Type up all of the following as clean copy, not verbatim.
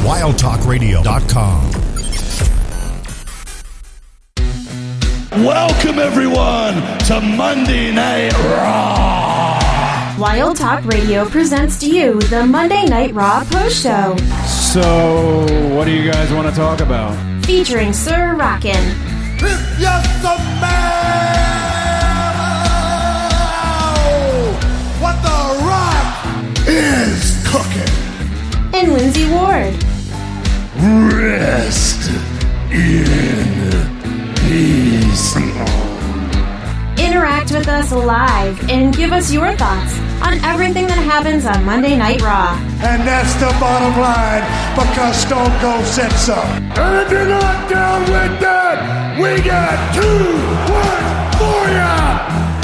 wildtalkradio.com. Welcome, everyone, to Monday Night Raw. Wild Talk Radio presents to you the Monday Night Raw Post Show. So, what do you guys want to talk about? Featuring Sir Rockin'. If you're some man, what the Rock is cooking. And Lindsay Ward. Rest in peace. Interact with us live and give us your thoughts on everything that happens on Monday Night Raw. And that's the bottom line, because Stone Cold said so. And if you're not down with that, we got 2 words for ya!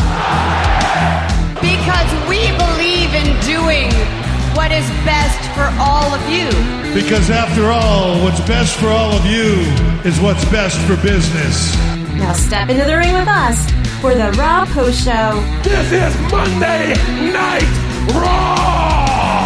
Because we believe in doing what is best for all of you. Because after all, what's best for all of you is what's best for business. Now step into the ring with us for the Raw Post Show. This is Monday Night Raw!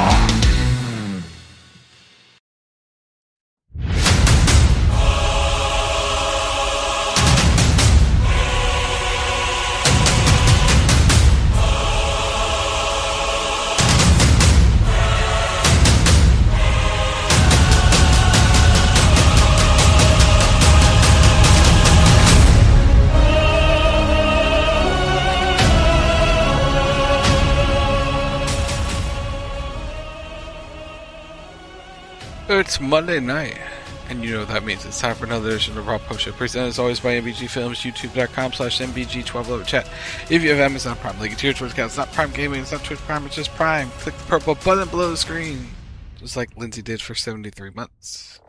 It's Monday night, and you know what that means. It's time for another edition of Raw Post Show, presented as always by MBG Films, youtube.com/MBG1211 chat. If you have Amazon Prime, link it to your Twitch account. It's not Prime Gaming, it's not Twitch Prime, it's just Prime. Click the purple button below the screen, just like Lindsay did for 73 months.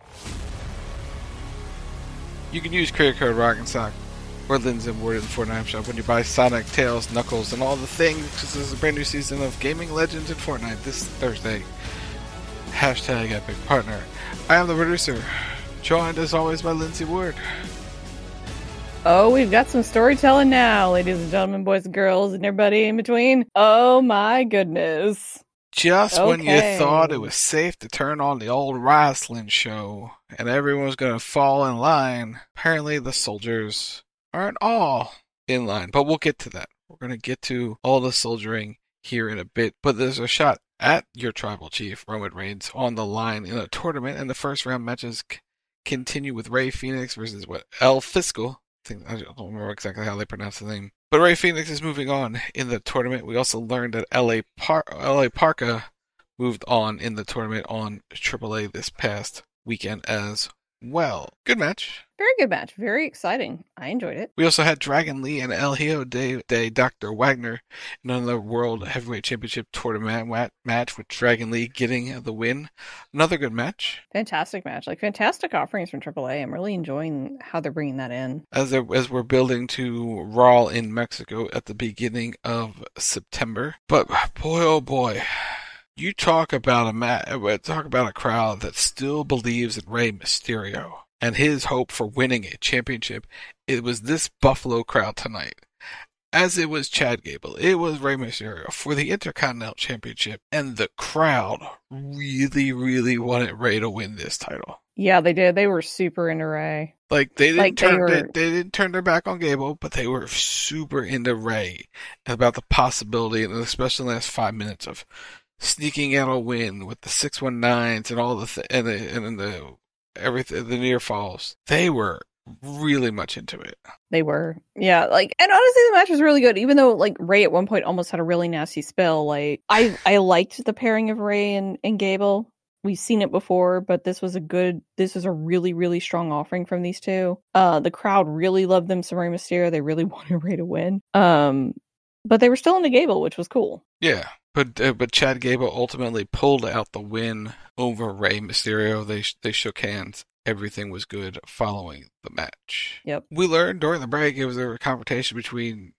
You can use creator code ROCK'n'SOCK or Lindsay Ward in the Fortnite shop when you buy Sonic, Tails, Knuckles, and all the things, because this is a brand new season of Gaming Legends in Fortnite this Thursday. Hashtag Epic Partner. I am the producer, joined as always by Lindsay Ward. Oh, we've got some storytelling now, ladies and gentlemen, boys and girls, and everybody in between. Oh my goodness. Just when you thought it was safe to turn on the old wrestling show and everyone was going to fall in line, apparently the soldiers aren't all in line. But we'll get to that. We're going to get to all the soldiering here in a bit. But there's a shot at your tribal chief, Roman Reigns, on the line in a tournament, and the first round matches continue with Rey Fenix versus El Fiscal. I don't remember exactly how they pronounce the name. But Rey Fenix is moving on in the tournament. We also learned that LA Parka moved on in the tournament on AAA this past weekend as well. Good match. Very good match. Very exciting. I enjoyed it. We also had Dragon Lee and El Hijo de Dr. Wagner in another World Heavyweight Championship tournament match with Dragon Lee getting the win. Another good match. Fantastic match. Like, fantastic offerings from AAA. I'm really enjoying how they're bringing that in. As we're building to Raw in Mexico at the beginning of September. But boy, oh boy. You talk about a crowd that still believes in Rey Mysterio and his hope for winning a championship. It was this Buffalo crowd tonight. As it was Chad Gable, it was Rey Mysterio for the Intercontinental Championship, and the crowd really, really wanted Rey to win this title. Yeah, they did. They were super into Rey. Like, they didn't turn their back on Gable, but they were super into Rey and about the possibility, and especially in the last 5 minutes, of sneaking out a win with the 619s and all the the near falls. They were really much into it. They were. Yeah, like, and honestly the match was really good, even though like Rey at one point almost had a really nasty spill. Like, I liked the pairing of Rey and Gable. We've seen it before, but this was a really, really strong offering from these two. The crowd really loved them some Rey Mysterio. They really wanted Rey to win. But they were still into Gable, which was cool. Yeah. But Chad Gable ultimately pulled out the win over Rey Mysterio. They shook hands. Everything was good following the match. Yep. We learned during the break it was a confrontation between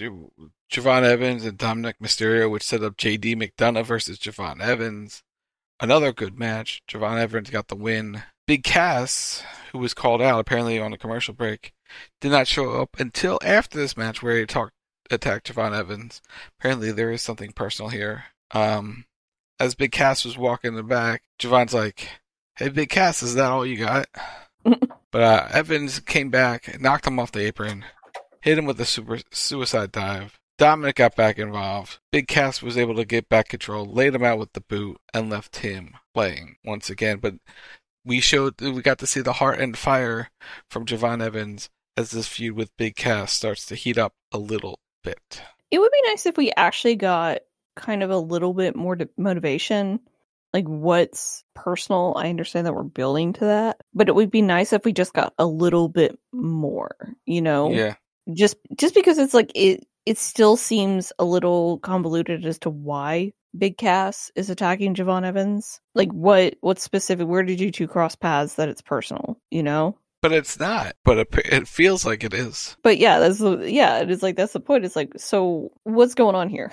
Javon Evans and Dominic Mysterio, which set up JD McDonough versus Javon Evans. Another good match. Javon Evans got the win. Big Cass, who was called out apparently on a commercial break, did not show up until after this match where he attacked Javon Evans. Apparently there is something personal here. As Big Cass was walking in the back, Javon's like, Hey, Big Cass, is that all you got? But Evans came back, knocked him off the apron, hit him with a super suicide dive. Dominic got back involved. Big Cass was able to get back control, laid him out with the boot, and left him playing once again. But we got to see the heart and fire from Javon Evans as this feud with Big Cass starts to heat up a little bit. It would be nice if we actually got kind of a little bit more motivation. Like, what's personal? I understand that we're building to that, but it would be nice if we just got a little bit more, you know? Yeah. Just because it's like, it still seems a little convoluted as to why Big Cass is attacking Javon Evans. Like, what specific, where did you two cross paths that it's personal, you know? But it's not. But it feels like it is. But yeah, it is like, that's the point. It's like, so what's going on here?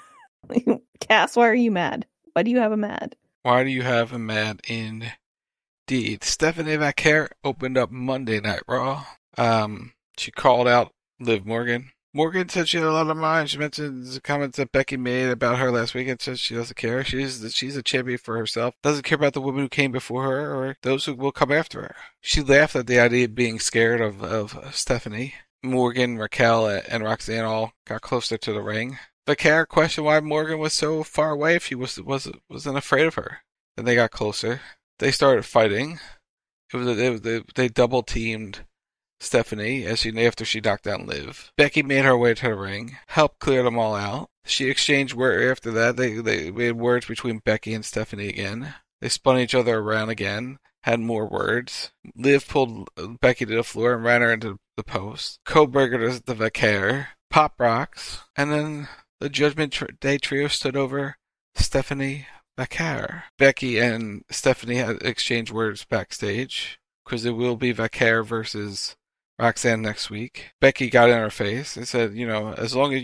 Cass, why are you mad? Why do you have him mad? Why do you have him mad indeed? Stephanie Vaquer opened up Monday Night Raw. She called out Liv Morgan. Morgan said she had a lot of mind. She mentioned the comments that Becky made about her last week and says she doesn't care. She's a champion for herself. Doesn't care about the women who came before her or those who will come after her. She laughed at the idea of being scared of Stephanie. Morgan, Raquel, and Roxanne all got closer to the ring. Vaquer questioned why Morgan was so far away if she wasn't afraid of her. Then they got closer. They started fighting. They double teamed Stephanie after she knocked down Liv. Becky made her way to the ring, helped clear them all out. She exchanged words after that. They had words between Becky and Stephanie again. They spun each other around again, had more words. Liv pulled Becky to the floor and ran her into the post. Codebreaker to the Vaquer. Pop rocks. And then the Judgment Day trio stood over Stephanie Vaquer. Becky and Stephanie had exchanged words backstage because it will be Vaquer versus Roxanne next week. Becky got in her face and said, you know, as long as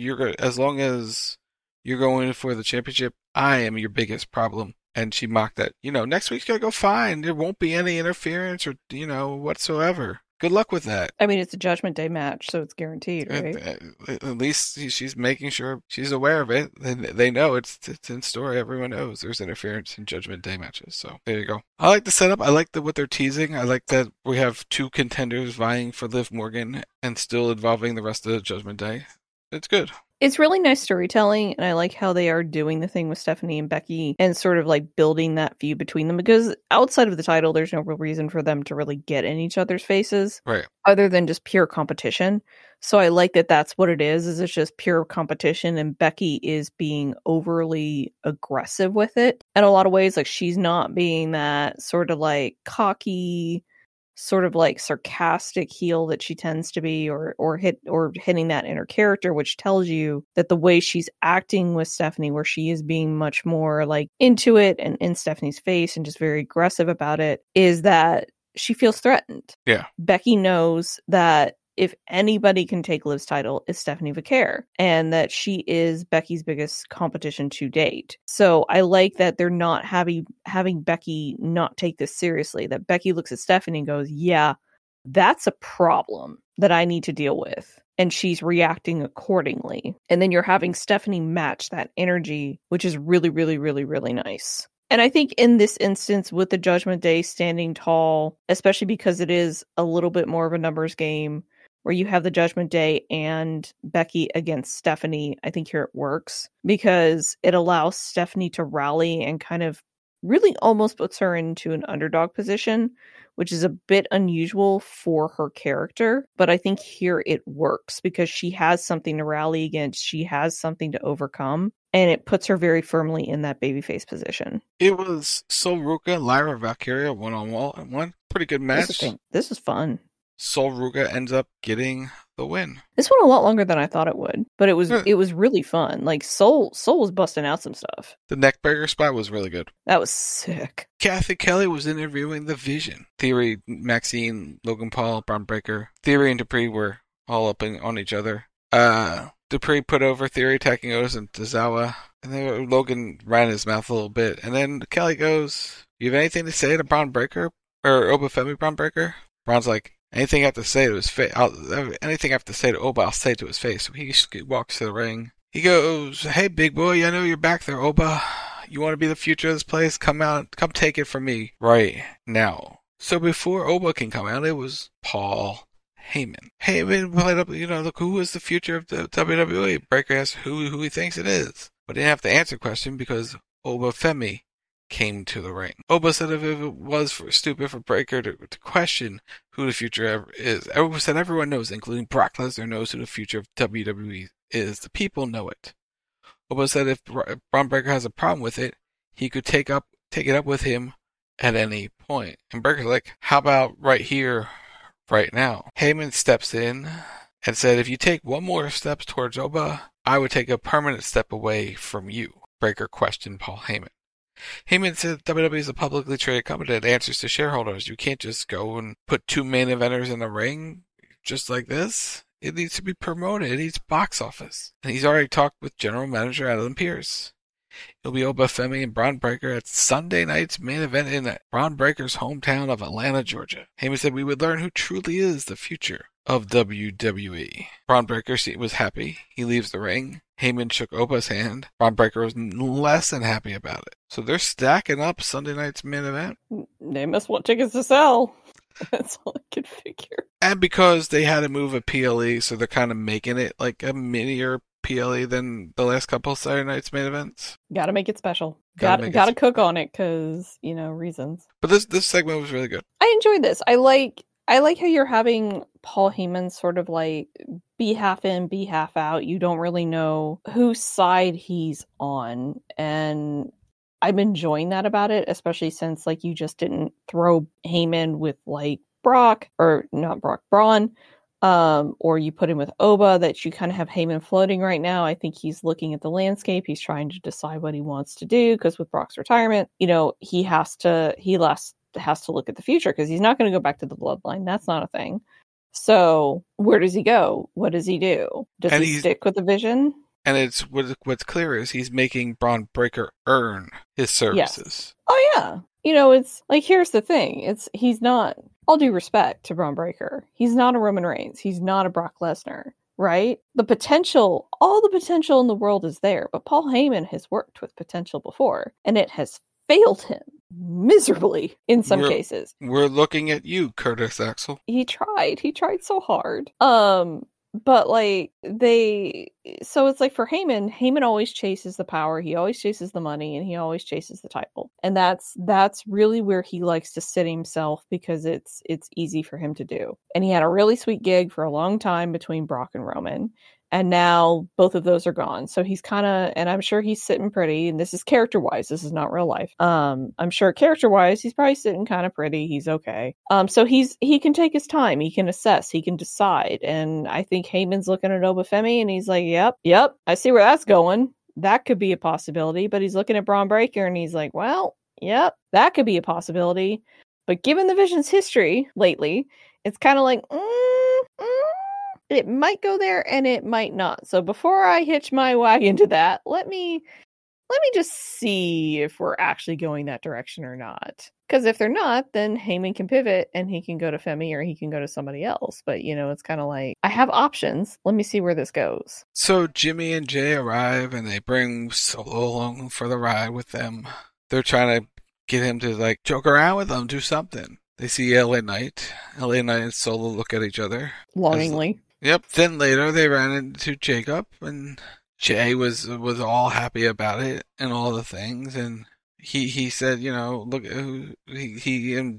you're going for the championship, I am your biggest problem. And she mocked that, you know, next week's gonna go fine. There won't be any interference or, you know, whatsoever. Good luck with that. I mean, it's a Judgment Day match, so it's guaranteed, right? At least she's making sure she's aware of it. They know it's in story. Everyone knows there's interference in Judgment Day matches. So there you go. I like the setup. I like what they're teasing. I like that we have two contenders vying for Liv Morgan and still involving the rest of the Judgment Day. It's good. It's really nice storytelling, and I like how they are doing the thing with Stephanie and Becky and sort of like building that feud between them, because outside of the title, there's no real reason for them to really get in each other's faces, right? Other than just pure competition. So I like that that's what it is it's just pure competition, and Becky is being overly aggressive with it in a lot of ways. Like, she's not being that sort of like cocky, sort of like sarcastic heel that she tends to be, or hitting that inner character, which tells you that the way she's acting with Stephanie, where she is being much more like into it and in Stephanie's face and just very aggressive about it, is that she feels threatened. Yeah. Becky knows that if anybody can take Liv's title, it's Stephanie Vaquer, and that she is Becky's biggest competition to date. So I like that they're not having Becky not take this seriously, that Becky looks at Stephanie and goes, yeah, that's a problem that I need to deal with. And she's reacting accordingly. And then you're having Stephanie match that energy, which is really, really, really, really nice. And I think in this instance, with the Judgment Day standing tall, especially because it is a little bit more of a numbers game, where you have the Judgment Day and Becky against Stephanie, I think here it works, because it allows Stephanie to rally and kind of really almost puts her into an underdog position, which is a bit unusual for her character. But I think here it works because she has something to rally against. She has something to overcome, and it puts her very firmly in that babyface position. It was Sol Ruca, Lyra Valkyria one-on-one. Pretty good match. This is fun. Sol Ruca ends up getting the win. This went a lot longer than I thought it would, but it was really fun. Like, Sol was busting out some stuff. The neckbreaker spot was really good. That was sick. Kathy Kelly was interviewing The Vision. Theory, Maxine, Logan Paul, Braun Breaker. Theory and Dupree were all up on each other. Dupree put over Theory, attacking Otis and Tozawa, and then Logan ran his mouth a little bit. And then Kelly goes, "You have anything to say to Braun Breaker or Obafemi Braun Breaker?" Braun's like, anything I have to say to his face, anything I have to say to Oba, I'll say to his face. So he walks to the ring. He goes, "Hey, big boy, I know you're back there, Oba. You want to be the future of this place? Come out, come take it from me right now. So before Oba can come out, it was Paul Heyman. Heyman played up, look, who is the future of the WWE? Breaker asked who he thinks it is. But he didn't have to answer the question because Oba Femi came to the ring. Oba said if it was stupid for Breaker to question who the future ever is. Oba said everyone knows, including Brock Lesnar knows who the future of WWE is. The people know it. Oba said if Bron Breakker has a problem with it, he could take it up with him at any point. And Breakker's like, how about right here, right now? Heyman steps in and said, if you take one more step towards Oba, I would take a permanent step away from you. Breakker questioned Paul Heyman. Heyman said WWE is a publicly traded company that answers to shareholders. You can't just go and put 2 main eventers in the ring just like this. It needs to be promoted. It needs box office. And he's already talked with general manager Adam Pearce. It'll be Oba Femi and Bron Breakker at Sunday night's main event in Bron Breakker's hometown of Atlanta, Georgia. Heyman said we would learn who truly is the future of WWE. Bron Breakker was happy. He leaves the ring. Heyman shook Oba's hand. Bron Breakker was less than happy about it. So they're stacking up Sunday night's main event. They must want tickets to sell. That's all I could figure. And because they had to move a PLE, so they're kind of making it like a minier PLE than the last couple of Saturday night's main events. Gotta make it special. Gotta cook on it because, reasons. But this segment was really good. I enjoyed this. I like how you're having Paul Heyman sort of like be half in, be half out. You don't really know whose side he's on. And I'm enjoying that about it, especially since like you just didn't throw Heyman with like Braun, or you put him with Oba, that you kind of have Heyman floating right now. I think he's looking at the landscape. He's trying to decide what he wants to do because with Brock's retirement, he has to look at the future because he's not going to go back to the bloodline. That's not a thing. So where does he go? What does he do? Does he stick with the vision? And it's what's clear is he's making Bron Breakker earn his services. Yes. Oh yeah. It's like, here's the thing. He's not, all due respect to Bron Breakker, he's not a Roman Reigns. He's not a Brock Lesnar, right? All the potential in the world is there, but Paul Heyman has worked with potential before and it has failed him miserably in some cases. We're looking at you, Curtis Axel. He tried so hard. But so it's like for Heyman always chases the power, he always chases the money, and he always chases the title. And that's really where he likes to sit himself because it's easy for him to do. And he had a really sweet gig for a long time between Brock and Roman. And now both of those are gone. So he's kind of, and I'm sure he's sitting pretty, and this is character-wise, this is not real life. I'm sure character-wise, he's probably sitting kind of pretty. He's okay. So he can take his time. He can assess. He can decide. And I think Heyman's looking at Oba Femi, and he's like, yep, I see where that's going. That could be a possibility. But he's looking at Bron Breakker, and he's like, well, yep, that could be a possibility. But given the Vision's history lately, it's kind of like, it might go there and it might not. So before I hitch my wagon to that, let me just see if we're actually going that direction or not. Because if they're not, then Heyman can pivot and he can go to Femi or he can go to somebody else. But, it's kind of like, I have options. Let me see where this goes. So Jimmy and Jay arrive and they bring Solo along for the ride with them. They're trying to get him to joke around with them, do something. They see LA Knight. LA Knight and Solo look at each other. Longingly. Yep. Then later they ran into Jacob, and Jay was all happy about it and all the things, and he said, look, he and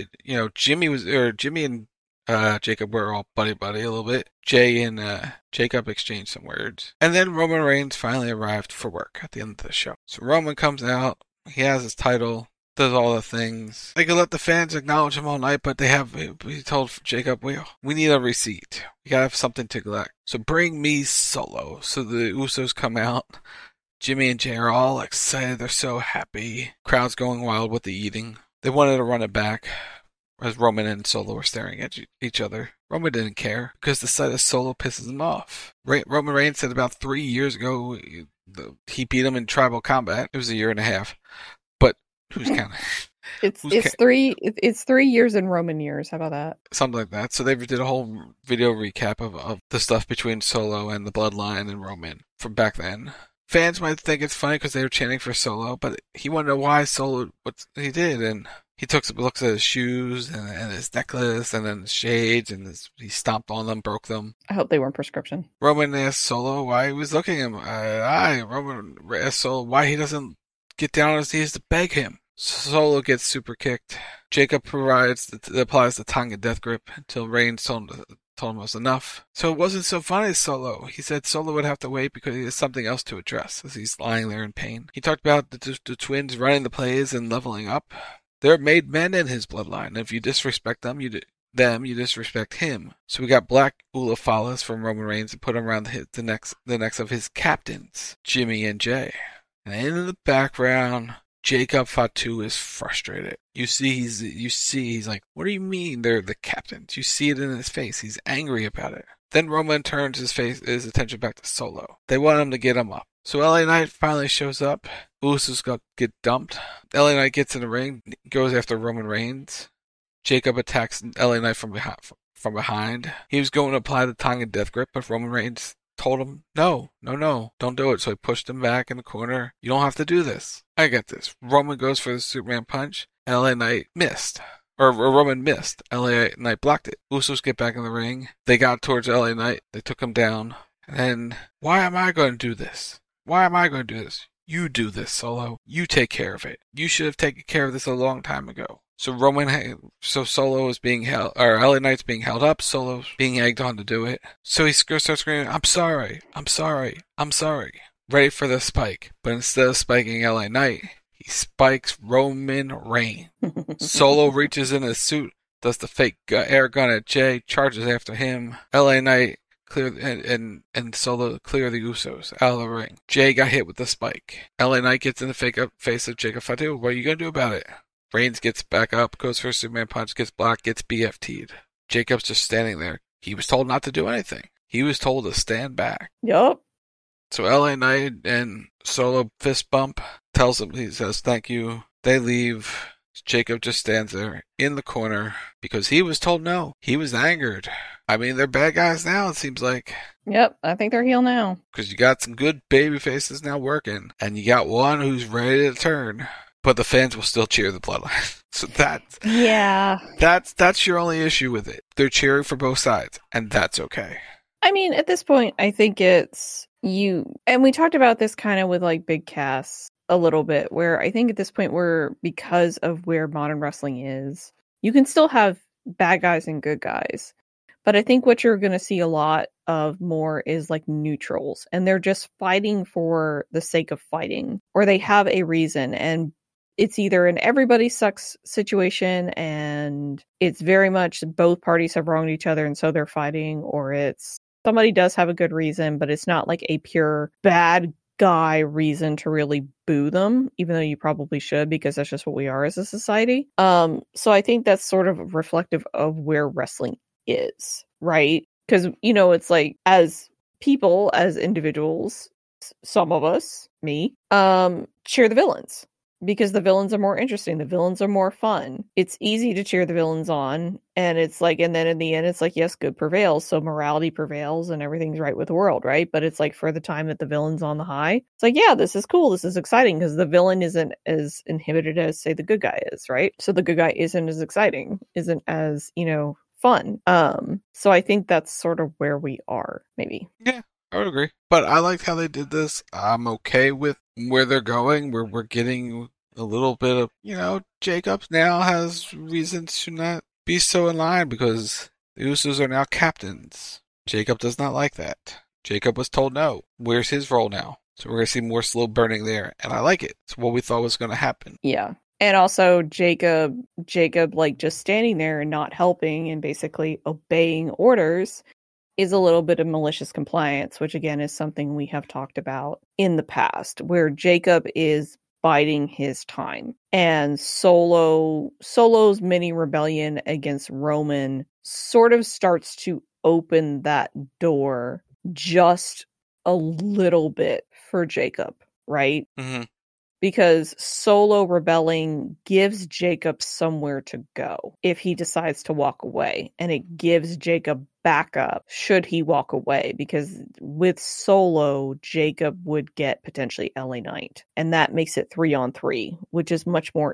Jimmy and Jacob were all buddy a little bit. Jay and Jacob exchanged some words, and then Roman Reigns finally arrived for work at the end of the show. So Roman comes out. He has his title. Does all the things. They could let the fans acknowledge him all night, but he told Jacob, we need a receipt. We gotta have something to collect. So bring me Solo. So the Usos come out. Jimmy and Jay are all excited. They're so happy. Crowd's going wild with the eating. They wanted to run it back as Roman and Solo were staring at each other. Roman didn't care because the sight of Solo pisses him off. Roman Reigns said about 3 years ago he beat him in tribal combat. It was a year and a half. Who's counting? It's 3 years in Roman years. How about that? Something like that. So they did a whole video recap of the stuff between Solo and the Bloodline and Roman from back then. Fans might think it's funny because they were chanting for Solo, but he wanted to know why Solo, what he did, and he looks at his shoes and his necklace and then his shades, and he stomped on them, broke them. I hope they weren't prescription. Roman asked Solo why he was looking at him. Roman asked Solo why he doesn't get down on his knees to beg him. Solo gets super kicked. Jacob applies the tongue and death grip until Reigns told him it was enough. So it wasn't so funny, Solo. He said Solo would have to wait because he has something else to address as he's lying there in pain. He talked about the twins running the plays and leveling up. They're made men in his bloodline, and if you disrespect them, you disrespect him. So we got Black Ulafalas from Roman Reigns and put him around the necks of his captains, Jimmy and Jay. And in the background, Jacob Fatu is frustrated. You see he's like, what do you mean they're the captains? You see it in his face. He's angry about it. Then Roman turns his attention back to Solo. They want him to get him up. So LA Knight finally shows up. Usos get dumped. LA Knight gets in the ring, goes after Roman Reigns. Jacob attacks LA Knight from behind. He was going to apply the tongue and death grip, but Roman Reigns told him, no, don't do it. So he pushed him back in the corner. You don't have to do this. I get this. Roman goes for the Superman punch. LA Knight missed. Or Roman missed. LA Knight blocked it. Usos get back in the ring. They got towards LA Knight. They took him down. And then, why am I going to do this? Why am I going to do this? You do this, Solo. You take care of it. You should have taken care of this a long time ago. So Solo is being held, or LA Knight's being held up. Solo's being egged on to do it. So he starts screaming, I'm sorry. Ready for the spike. But instead of spiking LA Knight, he spikes Roman Reigns. Solo reaches in his suit, does the fake air gun at Jay, charges after him. LA Knight and Solo clear the Usos out of the ring. Jay got hit with the spike. LA Knight gets in the face of Jacob Fatu. What are you going to do about it? Reigns gets back up, goes for a Superman punch, gets blocked, gets BFT'd. Jacob's just standing there. He was told not to do anything. He was told to stand back. Yup. So LA Knight and Solo fist bump. Tells him, he says, thank you. They leave. Jacob just stands there in the corner because he was told no. He was angered. I mean, they're bad guys now, it seems like. Yep, I think they're heel now. Because you got some good baby faces now working. And you got one who's ready to turn. But the fans will still cheer the bloodline. So that's your only issue with it. They're cheering for both sides, and that's okay. I mean, at this point, I think it's you. And we talked about this kind of with like Big Cass a little bit, where I think at this point because of where modern wrestling is, you can still have bad guys and good guys. But I think what you're going to see a lot of more is like neutrals, and they're just fighting for the sake of fighting, or they have a reason, and it's either an everybody sucks situation and it's very much both parties have wronged each other and so they're fighting, or it's somebody does have a good reason, but it's not like a pure bad guy reason to really boo them, even though you probably should, because that's just what we are as a society. So I think that's sort of reflective of where wrestling is, right? Because, it's like, as people, as individuals, some of us, me, cheer the villains. Because the villains are more interesting. The villains are more fun. It's easy to cheer the villains on. And it's like, and then in the end, it's like, yes, good prevails. So morality prevails and everything's right with the world, right? But it's like, for the time that the villain's on the high, it's like, yeah, this is cool. This is exciting because the villain isn't as inhibited as, say, the good guy is, right? So the good guy isn't as exciting, isn't as, fun. So I think that's sort of where we are, maybe. Yeah, I would agree. But I liked how they did this. I'm okay with where they're going. We're getting a little bit of, Jacobs now has reasons to not be so in line because the Usos are now captains. Jacob does not like that. Jacob was told no. Where's his role now? So we're going to see more slow burning there. And I like it. It's what we thought was going to happen. Yeah. And also Jacob, like just standing there and not helping and basically obeying orders is a little bit of malicious compliance, which again is something we have talked about in the past, where Jacob is biding his time. And Solo's mini rebellion against Roman sort of starts to open that door just a little bit for Jacob, right? Mm-hmm. because Solo rebelling gives Jacob somewhere to go if he decides to walk away, and it gives Jacob backup should he walk away, because with Solo, Jacob would get potentially LA Knight, and that makes it 3-on-3, which is much more,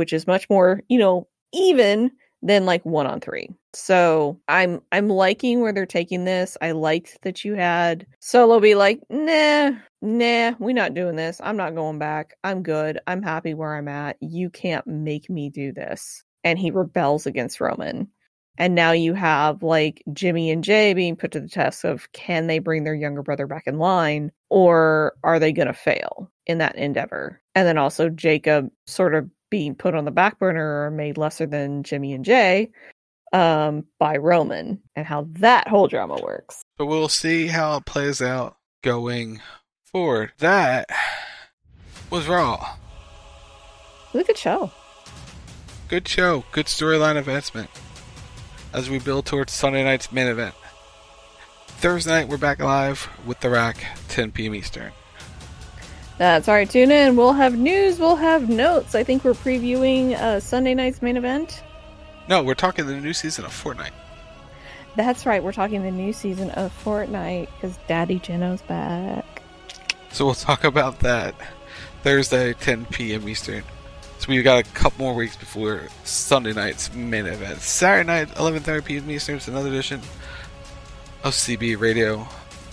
even than like 1-on-3. So I'm liking where they're taking this. I liked that you had Solo be like, nah, we're not doing this. I'm not going back. I'm good. I'm happy where I'm at. You can't make me do this. And he rebels against Roman. And now you have like Jimmy and Jay being put to the test of, can they bring their younger brother back in line, or are they going to fail in that endeavor? And then also Jacob sort of being put on the back burner or made lesser than Jimmy and Jay by Roman, and how that whole drama works. But we'll see how it plays out going forward. That was Raw. It was a good show. Good show. Good storyline advancement as we build towards Sunday night's main event. Thursday night, we're back live with The Rack, 10 p.m. Eastern. That's right. Tune in. We'll have news. We'll have notes. I think we're previewing Sunday night's main event. No, we're talking the new season of Fortnite. That's right. We're talking the new season of Fortnite because Daddy Geno's back. So we'll talk about that Thursday, 10 p.m. Eastern. So we've got a couple more weeks before Sunday night's main event. Saturday night, 11:30 p.m. Eastern. It's another edition of CB Radio.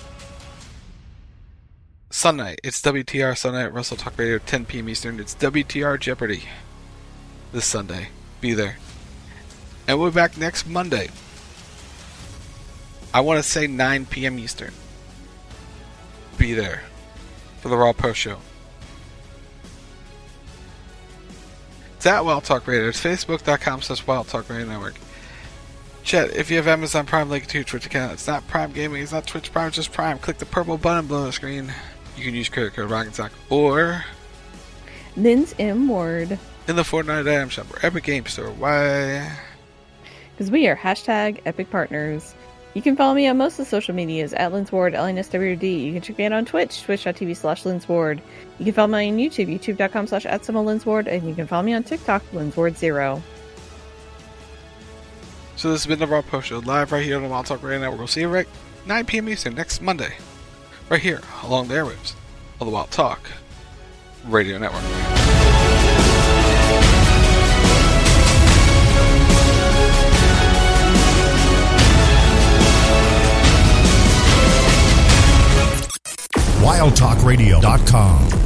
Sunday, it's WTR Sunday at Russell Talk Radio, 10 p.m. Eastern. It's WTR Jeopardy this Sunday. Be there. And we'll be back next Monday. I want to say 9 p.m. Eastern. Be there for the Raw Post Show. It's at Wild Talk Radio. It's Facebook.com/Wild Talk Radio Network. Chat, if you have Amazon Prime, link to your Twitch account. It's not Prime Gaming, it's not Twitch Prime, it's just Prime. Click the purple button below the screen. You can use credit code RocketSock or Lynn's M Ward in the Fortnite item shop or Epic Game Store. Why? Because we are #Epic Partners. You can follow me on most of the social medias at Lynn's Ward, LNSWD. You can check me out on Twitch, twitch.tv/Lynn's Ward. You can follow me on YouTube, youtube.com/@Lynn's Ward, and you can follow me on TikTok, Lynn's Ward 0. So this has been the Raw Post Show, live right here on the Wild Talk Radio Network. We'll see you right 9 p.m. Eastern next Monday, right here along the airwaves of the Wild Talk Radio Network. WildTalkRadio.com